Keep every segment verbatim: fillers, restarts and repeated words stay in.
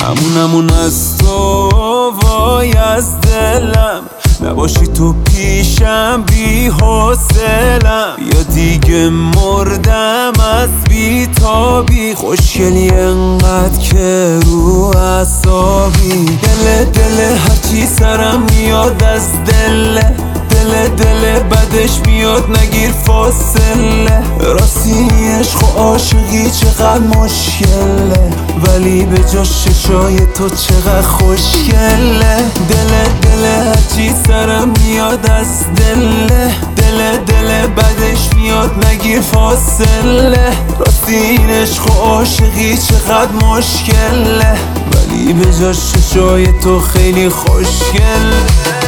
همونمون از تو وای از دلم، نباشی تو پیشم بی حوصلم. یا دیگه مردم از بی تابی، خوشگلی انقدر که رو اعصابی. دل دل هرچی سرم میاد از دله، دل دل بدش میاد نگیر فاصله. راستی عشق و عاشقی چقدر مشکله، ولی به جاش چشای تو چقدر خوشگله. دل دل هرچی سرم میاد از دله، دل دل بدش میاد نگیر فاصله. راستی این عشق و عاشقی چقدر مشکله، ولی به جاش چشای تو خیلی خوشگله.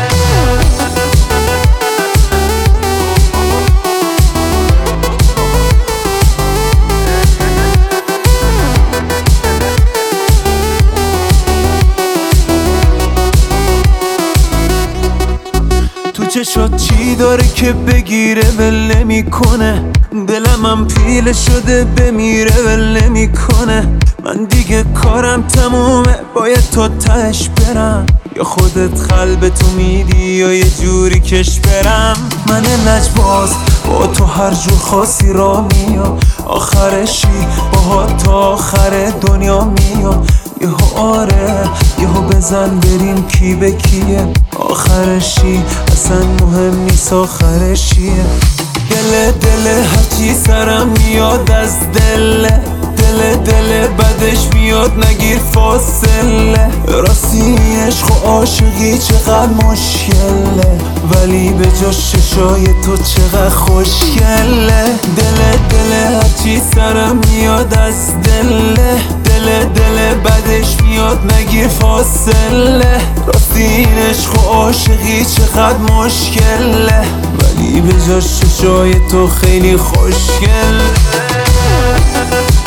چشات چی داره که بگیره ول نمیکنه، دلم هم پیله شده بمیره ول نمیکنه. من دیگه کارم تمومه، باید تا تهش برم. یا خودت قلب تو میدی یا یه جوری کش برم. من لجباز با تو هر جور خاصی را میام، آخرشی با تا آخر دنیا میام. یهو آره یهو بزن بریم کی به کیه، آخرشی اصلا مهم نیست آخرشیه. دل دل هرچی سرم میاد از دله، دل دل بدش میاد نگیر فاصله. راستی عشق و عاشقی چقدر مشکله، ولی به جاش چشای تو چقدر خوشگله. دل دل هرچی سرم میاد از دله، دل دل بدش میاد نگیر فاصله. راستی این عشق و عاشقی چقدر مشکله، ولی به جاش چشای تو خیلی خوشگله.